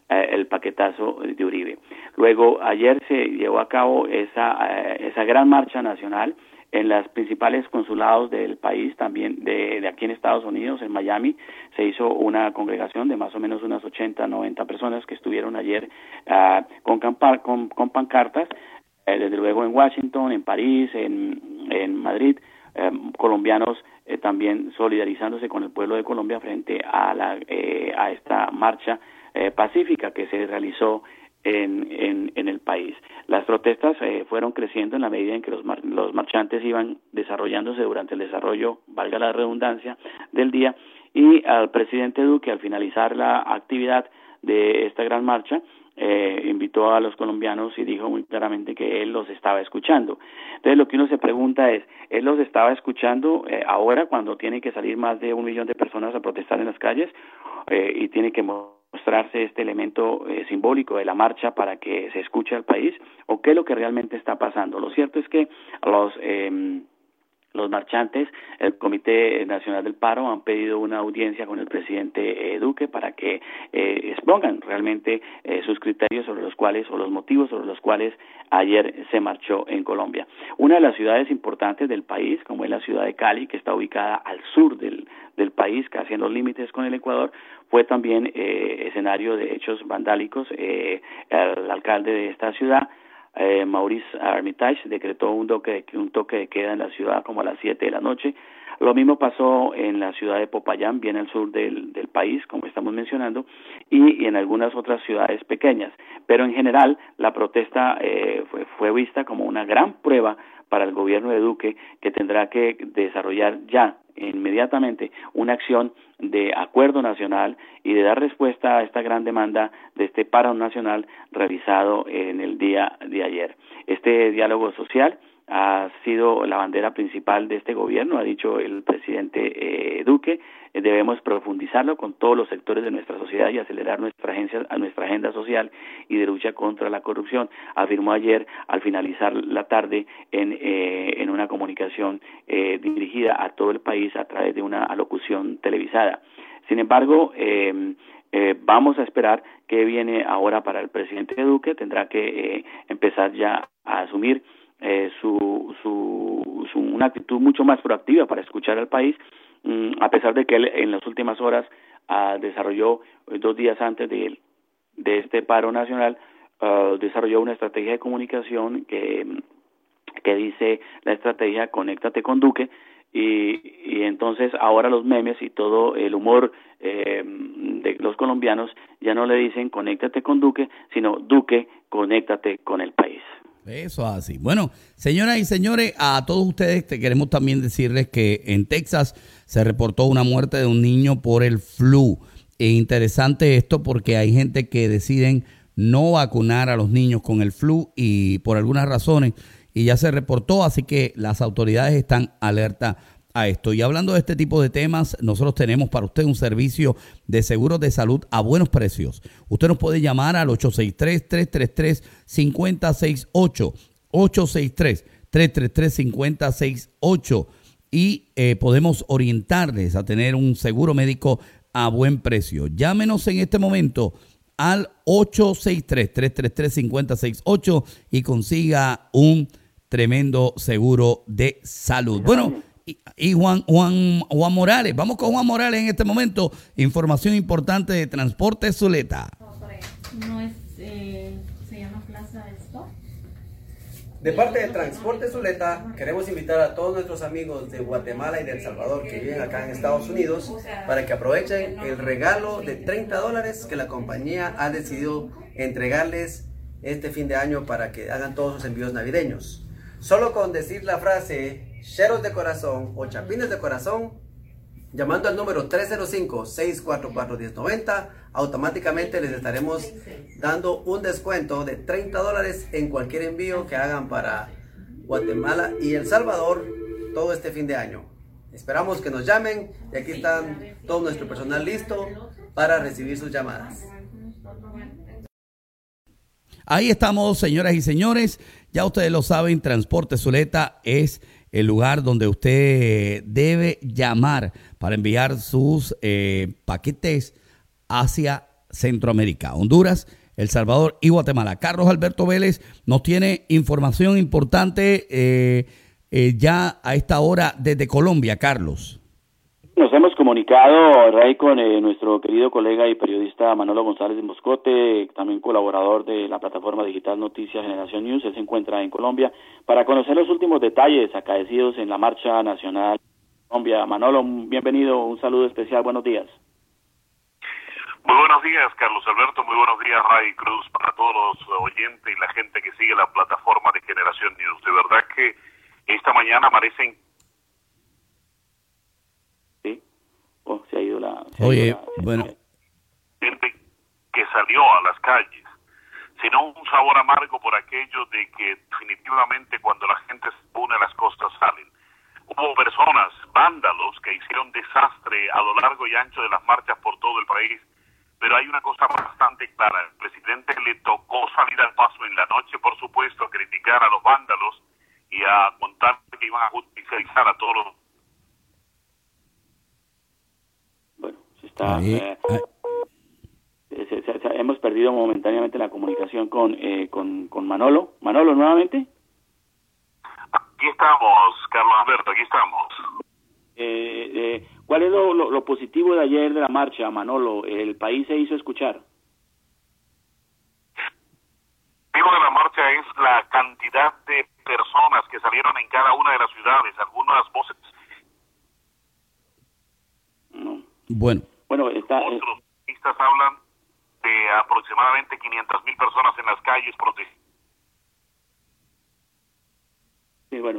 Speaker 2: el paquetazo de Uribe. Luego, ayer se llevó a cabo esa gran marcha nacional en los principales consulados del país, también de aquí en Estados Unidos, en Miami. Se hizo una congregación de más o menos unas 80, 90 personas que estuvieron ayer con pancartas, desde luego en Washington, en París, en Madrid, colombianos también solidarizándose con el pueblo de Colombia frente a esta marcha pacífica que se realizó en el país. Las protestas fueron creciendo en la medida en que los marchantes iban desarrollándose durante el desarrollo, valga la redundancia, del día, y al presidente Duque, al finalizar la actividad de esta gran marcha, invitó a los colombianos y dijo muy claramente que él los estaba escuchando. Entonces lo que uno se pregunta es, ¿él los estaba escuchando ahora cuando tiene que salir más de 1 millón de personas a protestar en las calles y tiene que mostrarse este elemento simbólico de la marcha para que se escuche al país? ¿O qué es lo que realmente está pasando? Lo cierto es que los marchantes, el Comité Nacional del Paro, han pedido una audiencia con el presidente Duque para que expongan realmente sus criterios sobre los cuales, o los motivos sobre los cuales ayer se marchó en Colombia. Una de las ciudades importantes del país, como es la ciudad de Cali, que está ubicada al sur del país, casi en los límites con el Ecuador, fue también escenario de hechos vandálicos. El alcalde de esta ciudad, Maurice Armitage, decretó un toque de queda en la ciudad como a las 7 de la noche. Lo mismo pasó en la ciudad de Popayán, bien al sur del país, como estamos mencionando, y en algunas otras ciudades pequeñas. Pero en general, la protesta fue vista como una gran prueba para el gobierno de Duque, que tendrá que desarrollar ya inmediatamente una acción de acuerdo nacional y de dar respuesta a esta gran demanda de este paro nacional realizado en el día de ayer. Este diálogo social ha sido la bandera principal de este gobierno, ha dicho el presidente Duque. Debemos profundizarlo con todos los sectores de nuestra sociedad y acelerar nuestra agenda social y de lucha contra la corrupción, afirmó ayer al finalizar la tarde en una comunicación dirigida a todo el país a través de una alocución televisada. Sin embargo, vamos a esperar qué viene ahora para el presidente Duque. Tendrá que empezar ya a asumir una actitud mucho más proactiva para escuchar al país, a pesar de que él en las últimas horas desarrolló, 2 días antes de este paro nacional, desarrolló una estrategia de comunicación que dice la estrategia Conéctate con Duque, y entonces ahora los memes y todo el humor de los colombianos ya no le dicen conéctate con Duque, sino Duque, conéctate con el país.
Speaker 1: Eso es así. Bueno, señoras y señores, a todos ustedes queremos también decirles que en Texas se reportó una muerte de un niño por el flu. Es interesante esto porque hay gente que deciden no vacunar a los niños con el flu y por algunas razones, y ya se reportó, así que las autoridades están alerta a esto. Y hablando de este tipo de temas, nosotros tenemos para usted un servicio de seguros de salud a buenos precios. Usted nos puede llamar al 863-333-5068, 863-333-5068, y podemos orientarles a tener un seguro médico a buen precio. Llámenos en este momento al 863-333-5068 y consiga un tremendo seguro de salud. Bueno, y Juan Morales, vamos con Juan Morales en este momento. Información importante de Transporte Zuleta.
Speaker 6: No es, se llama Plaza Stop.
Speaker 5: De parte de Transporte Zuleta, queremos invitar a todos nuestros amigos de Guatemala y de El Salvador que viven acá en Estados Unidos para que aprovechen el regalo de $30 que la compañía ha decidido entregarles este fin de año para que hagan todos sus envíos navideños. Solo con decir la frase cheros de corazón o chapines de corazón, llamando al número 305-644-1090, automáticamente les estaremos dando un descuento de $30 en cualquier envío que hagan para Guatemala y El Salvador todo este fin de año. Esperamos que nos llamen y aquí están todo nuestro personal listo para recibir sus llamadas.
Speaker 1: Ahí estamos, señoras y señores. Ya ustedes lo saben, Transporte Zuleta es el lugar donde usted debe llamar para enviar sus paquetes hacia Centroamérica, Honduras, El Salvador y Guatemala. Carlos Alberto Vélez nos tiene información importante ya a esta hora desde Colombia. Carlos.
Speaker 2: Nos hemos comunicado, Ray, con nuestro querido colega y periodista Manolo González de Moscote, también colaborador de la plataforma digital Noticias Generación News. Él se encuentra en Colombia para conocer los últimos detalles acaecidos en la Marcha Nacional de Colombia. Manolo, bienvenido, un saludo especial, buenos días.
Speaker 7: Muy buenos días, Carlos Alberto, muy buenos días, Ray Cruz, para todos los oyentes y la gente que sigue la plataforma de Generación News. De verdad que esta mañana amanecen.
Speaker 2: Sí, se ha ido la...
Speaker 1: Bueno.
Speaker 7: Gente que salió a las calles, sino un sabor amargo por aquello de que definitivamente cuando la gente se une las cosas salen. Hubo personas, vándalos, que hicieron desastre a lo largo y ancho de las marchas por todo el país. Pero hay una cosa bastante clara, el presidente le tocó salir al paso en la noche, por supuesto, a criticar a los vándalos y a contar que iban a judicializar a todos los...
Speaker 2: Bueno, hemos perdido momentáneamente la comunicación con Manolo. Manolo, nuevamente.
Speaker 7: Aquí estamos, Carlos Alberto, aquí estamos.
Speaker 2: ¿Cuál es lo positivo de ayer de la marcha, Manolo? El país se hizo escuchar.
Speaker 7: El motivo de la marcha es la cantidad de personas que salieron en cada una de las ciudades, algunas voces.
Speaker 2: No.
Speaker 1: Bueno,
Speaker 7: Otros periodistas hablan de aproximadamente 500,000 personas en las calles protestando.
Speaker 2: Sí, bueno,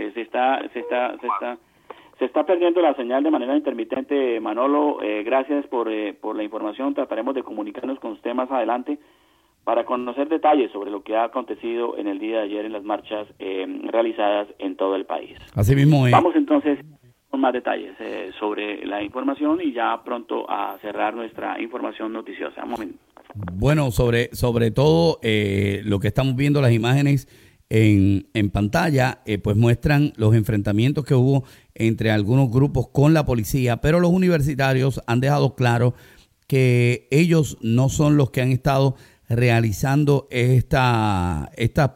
Speaker 2: se está perdiendo la señal de manera intermitente, Manolo. Gracias por la información. Trataremos de comunicarnos con usted más adelante para conocer detalles sobre lo que ha acontecido en el día de ayer en las marchas realizadas en todo el país.
Speaker 1: Así mismo es.
Speaker 2: Vamos entonces con más detalles sobre la información y ya pronto a cerrar nuestra información noticiosa. Un momento.
Speaker 1: Bueno, sobre todo lo que estamos viendo, las imágenes en pantalla, pues muestran los enfrentamientos que hubo entre algunos grupos con la policía, pero los universitarios han dejado claro que ellos no son los que han estado realizando esta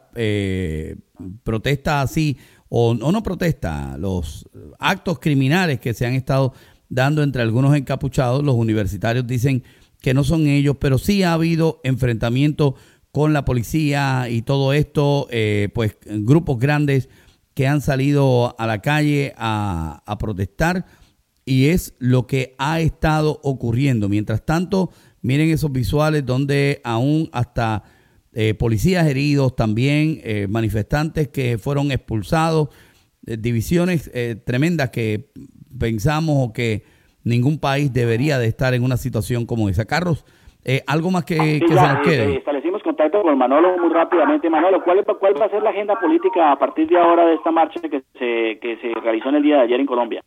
Speaker 1: protesta así, o no protesta, los actos criminales que se han estado dando entre algunos encapuchados. Los universitarios dicen que no son ellos, pero sí ha habido enfrentamiento con la policía y todo esto, pues grupos grandes que han salido a la calle a protestar, y es lo que ha estado ocurriendo. Mientras tanto, miren esos visuales donde aún hasta policías heridos, también manifestantes que fueron expulsados, divisiones tremendas que pensamos o que ningún país debería de estar en una situación como esa. Carlos, algo más que se nos quede.
Speaker 2: Establecimos contacto con Manolo muy rápidamente. Manolo, ¿cuál va a ser la agenda política a partir de ahora de esta marcha que se realizó en el día de ayer en Colombia?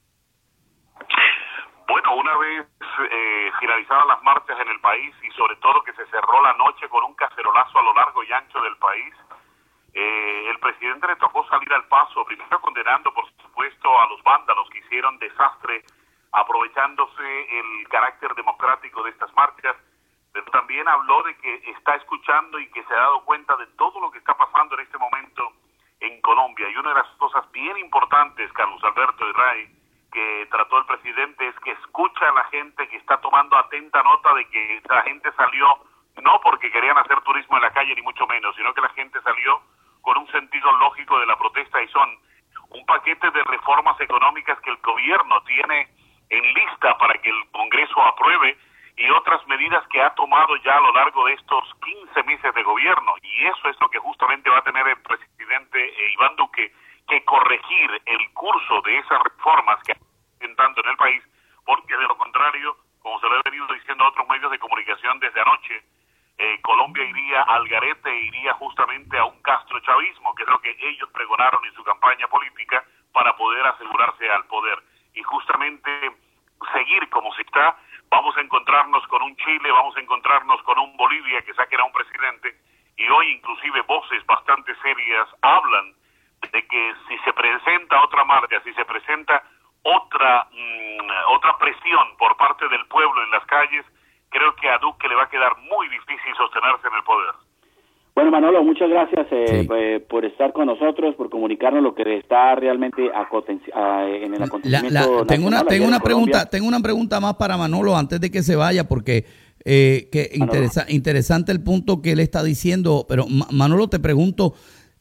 Speaker 7: Bueno, una vez finalizadas las marchas en el país y sobre todo que se cerró la noche con un cacerolazo a lo largo y ancho del país, el presidente le tocó salir al paso, primero condenando por supuesto a los vándalos que hicieron desastre aprovechándose el carácter democrático de estas marchas, pero también habló de que está escuchando y que se ha dado cuenta de todo lo que está pasando en este momento en Colombia. Y una de las cosas bien importantes, Carlos Alberto y Ray, que trató el presidente es que escucha a la gente, que está tomando atenta nota de que la gente salió no porque querían hacer turismo en la calle ni mucho menos, sino que la gente salió con un sentido lógico de la protesta, y son un paquete de reformas económicas que el gobierno tiene en lista para que el Congreso apruebe, y otras medidas que ha tomado ya a lo largo de estos 15 meses de gobierno. Y eso es lo que justamente va a tener el presidente Iván Duque que corregir el curso de esas reformas que están intentando en el país, porque de lo contrario, como se lo he venido diciendo a otros medios de comunicación desde anoche, Colombia iría al garete, iría justamente a un castrochavismo, que es lo que ellos pregonaron en su campaña política para poder asegurarse al poder. Y justamente seguir como se está, vamos a encontrarnos con un Chile, vamos a encontrarnos con un Bolivia que saquen a un presidente, y hoy inclusive voces bastante serias hablan de que si se presenta otra marcha, si se presenta otra presión por parte del pueblo en las calles, creo que a Duque le va a quedar muy difícil sostenerse en el poder.
Speaker 2: Bueno, Manolo, muchas gracias por estar con nosotros, por comunicarnos lo que está realmente en el acontecimiento
Speaker 1: tengo
Speaker 2: nacional.
Speaker 1: Tengo una pregunta más para Manolo antes de que se vaya, porque interesante el punto que él está diciendo. Pero Manolo, te pregunto,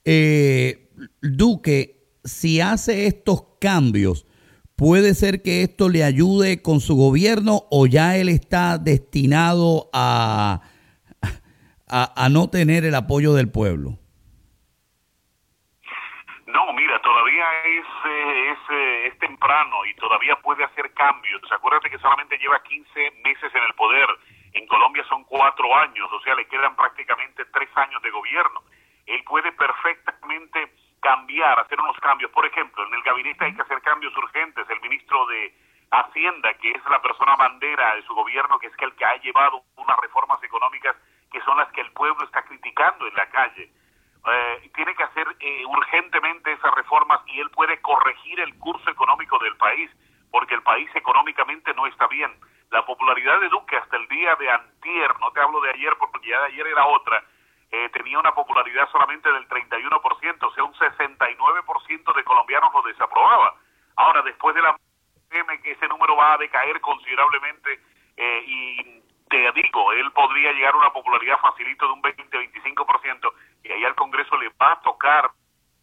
Speaker 1: Duque, si hace estos cambios, ¿puede ser que esto le ayude con su gobierno o ya él está destinado a no tener el apoyo del pueblo?
Speaker 7: No, mira, todavía es temprano y todavía puede hacer cambios. Acuérdate que solamente lleva 15 meses en el poder. En Colombia son 4 años, o sea, le quedan prácticamente 3 años de gobierno. Él puede perfectamente cambiar, hacer unos cambios. Por ejemplo, en el gabinete hay que hacer cambios urgentes. El ministro de Hacienda, que es la persona bandera de su gobierno, que es el que ha llevado unas reformas económicas que son las que el pueblo está criticando en la calle. Tiene que hacer urgentemente esas reformas y él puede corregir el curso económico del país, porque el país económicamente no está bien. La popularidad de Duque hasta el día de antier, no te hablo de ayer porque ya de ayer era otra, tenía una popularidad solamente del 31%, o sea, un 69% de colombianos lo desaprobaba. Ahora, después de la que ese número va a decaer considerablemente y te digo, él podría llegar a una popularidad facilito de un 20-25% y ahí al Congreso le va a tocar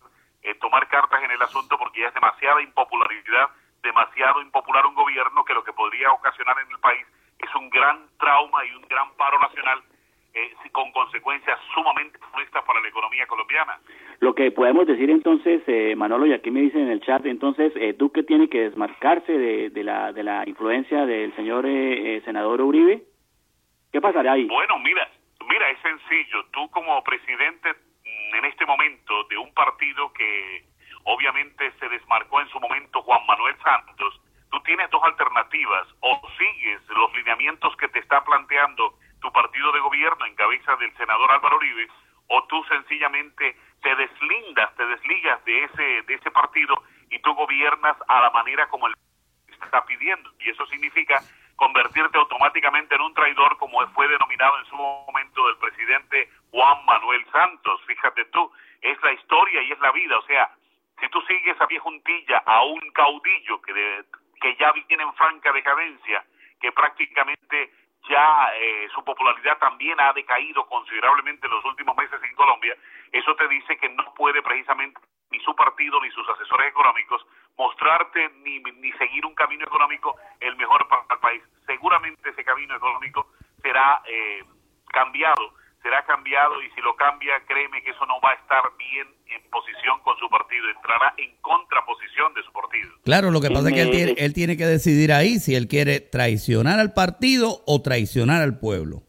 Speaker 7: tomar cartas en el asunto porque ya es demasiada impopularidad, demasiado impopular un gobierno que lo que podría ocasionar en el país es un gran trauma y un gran paro nacional con consecuencias sumamente funestas para la economía colombiana.
Speaker 2: Lo que podemos decir entonces, Manolo, y aquí me dicen en el chat, entonces Duque tiene que desmarcarse de la influencia del señor senador Uribe. ¿Qué pasará ahí?
Speaker 7: Bueno, mira, es sencillo. Tú como presidente en este momento de un partido que obviamente se desmarcó en su momento Juan Manuel Santos, tú tienes 2 alternativas: o sigues los lineamientos que te está planteando tu partido de gobierno en cabeza del senador Álvaro Uribe, o tú sencillamente te desligas de ese partido y tú gobiernas a la manera como él está pidiendo, y eso significa convertirte automáticamente en un traidor, como fue denominado en su momento del presidente Juan Manuel Santos. Fíjate tú, es la historia y es la vida. O sea, si tú sigues a pie juntilla a un caudillo que ya viene en franca decadencia, que prácticamente ya su popularidad también ha decaído considerablemente en los últimos meses en Colombia, eso te dice que no puede precisamente ni su partido ni sus asesores económicos mostrarte ni seguir un camino económico el mejor para el país. Seguramente ese camino económico será cambiado y si lo cambia, créeme que eso no va a estar bien en posición con su partido, entrará en contraposición de su partido.
Speaker 1: Claro, lo que pasa es que él tiene que decidir ahí si él quiere traicionar al partido o traicionar al pueblo.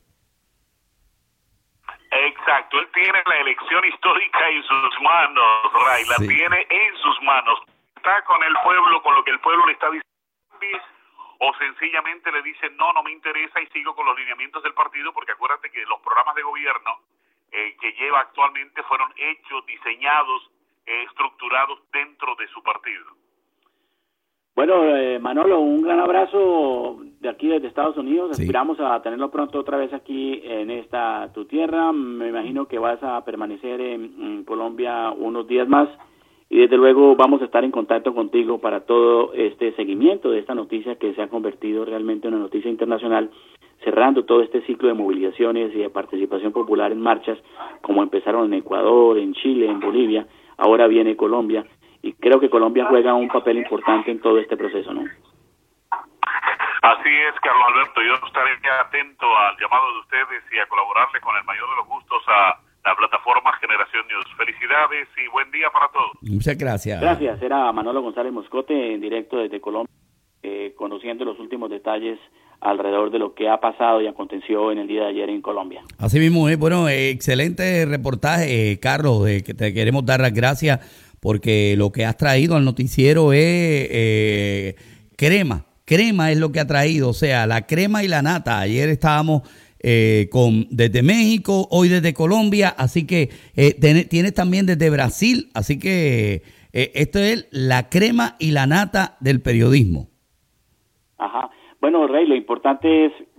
Speaker 7: Exacto, él tiene la elección histórica en sus manos, Ray, la tiene en sus manos. Está con el pueblo, con lo que el pueblo le está diciendo, o sencillamente le dice no me interesa y sigo con los lineamientos del partido, porque acuérdate que los programas de gobierno que lleva actualmente fueron hechos, diseñados, estructurados dentro de su partido.
Speaker 2: Bueno, Manolo, un gran abrazo de aquí desde Estados Unidos. Sí. Aspiramos a tenerlo pronto otra vez aquí en tu tierra. Me imagino que vas a permanecer en Colombia unos días más. Y desde luego vamos a estar en contacto contigo para todo este seguimiento de esta noticia que se ha convertido realmente en una noticia internacional, cerrando todo este ciclo de movilizaciones y de participación popular en marchas, como empezaron en Ecuador, en Chile, en Bolivia, ahora viene Colombia, y creo que Colombia juega un papel importante en todo este proceso, ¿no?
Speaker 7: Así es, Carlos Alberto, yo estaré atento al llamado de ustedes y a colaborarle con el mayor de los gustos a la plataforma Generación News. Felicidades y buen día para todos.
Speaker 1: Muchas gracias.
Speaker 2: Gracias, era Manolo González Moscote en directo desde Colombia, conociendo los últimos detalles alrededor de lo que ha pasado y aconteció en el día de ayer en Colombia.
Speaker 1: Así mismo es. Bueno, excelente reportaje, Carlos, que te queremos dar las gracias porque lo que has traído al noticiero es crema es lo que ha traído, o sea, la crema y la nata. Ayer estábamos desde México, hoy desde Colombia, así que tienes también desde Brasil, así que esto es la crema y la nata del periodismo.
Speaker 2: Ajá. Bueno, Rey, lo importante es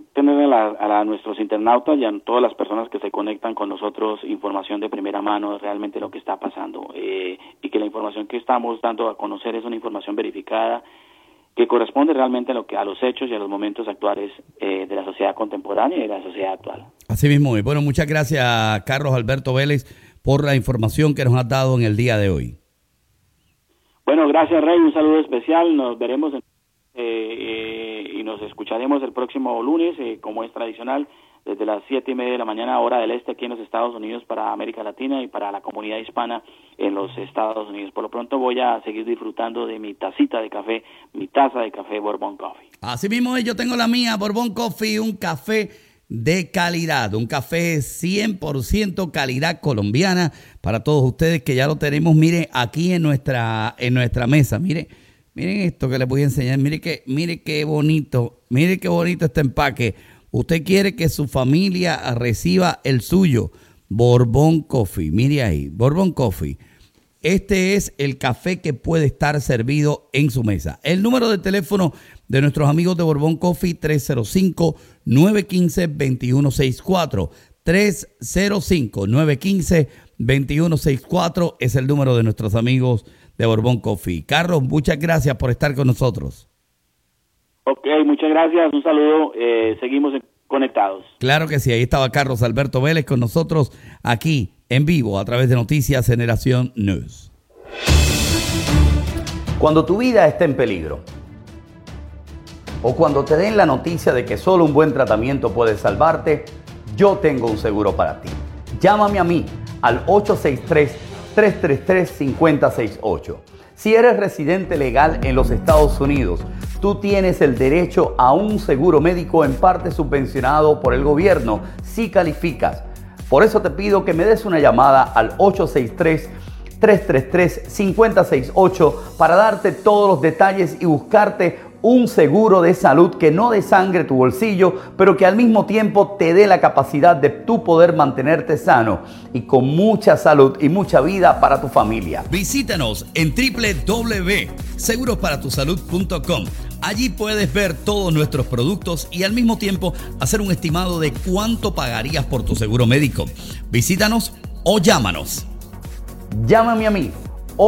Speaker 2: tener a nuestros internautas y a todas las personas que se conectan con nosotros información de primera mano de realmente lo que está pasando, y que la información que estamos dando a conocer es una información verificada que corresponde realmente a los hechos y a los momentos actuales de la sociedad contemporánea y de la sociedad actual.
Speaker 1: Así mismo. Y bueno, muchas gracias, Carlos Alberto Vélez, por la información que nos has dado en el día de hoy.
Speaker 2: Bueno, gracias, Rey. Un saludo especial. Nos veremos y nos escucharemos el próximo lunes, como es tradicional, desde las 7:30 de la mañana, hora del este, aquí en los Estados Unidos, para América Latina y para la comunidad hispana en los Estados Unidos. Por lo pronto voy a seguir disfrutando de mi tacita de café, mi taza de café Bourbon Coffee.
Speaker 1: Así mismo, yo tengo la mía, Bourbon Coffee, un café de calidad, un café 100% calidad colombiana para todos ustedes, que ya lo tenemos, mire, aquí en nuestra mesa. Miren esto que les voy a enseñar, mire qué bonito este empaque. Usted quiere que su familia reciba el suyo, Bourbon Coffee, mire ahí, Bourbon Coffee. Este es el café que puede estar servido en su mesa. El número de teléfono de nuestros amigos de Bourbon Coffee, 305-915-2164. 305-915-2164 es el número de nuestros amigos de Bourbon Coffee. Carlos, muchas gracias por estar con nosotros.
Speaker 2: Ok, muchas gracias. Un saludo. Seguimos conectados.
Speaker 1: Claro que sí. Ahí estaba Carlos Alberto Vélez con nosotros aquí en vivo a través de Noticias Generación News.
Speaker 4: Cuando tu vida esté en peligro, o cuando te den la noticia de que solo un buen tratamiento puede salvarte, yo tengo un seguro para ti. Llámame a mí al 863-333-5068. Si eres residente legal en los Estados Unidos, tú tienes el derecho a un seguro médico en parte subvencionado por el gobierno si calificas. Por eso te pido que me des una llamada al 863-333-5068 para darte todos los detalles y buscarte un seguro de salud que no desangre tu bolsillo, pero que al mismo tiempo te dé la capacidad de tú poder mantenerte sano y con mucha salud y mucha vida para tu familia.
Speaker 1: Visítanos en www.segurosparatusalud.com. Allí puedes ver todos nuestros productos y al mismo tiempo hacer un estimado de cuánto pagarías por tu seguro médico. Visítanos o llámanos.
Speaker 4: Llámame a mí,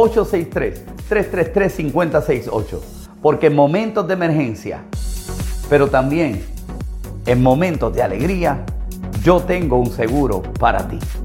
Speaker 4: 863-333-5068. Porque en momentos de emergencia, pero también en momentos de alegría, yo tengo un seguro para ti.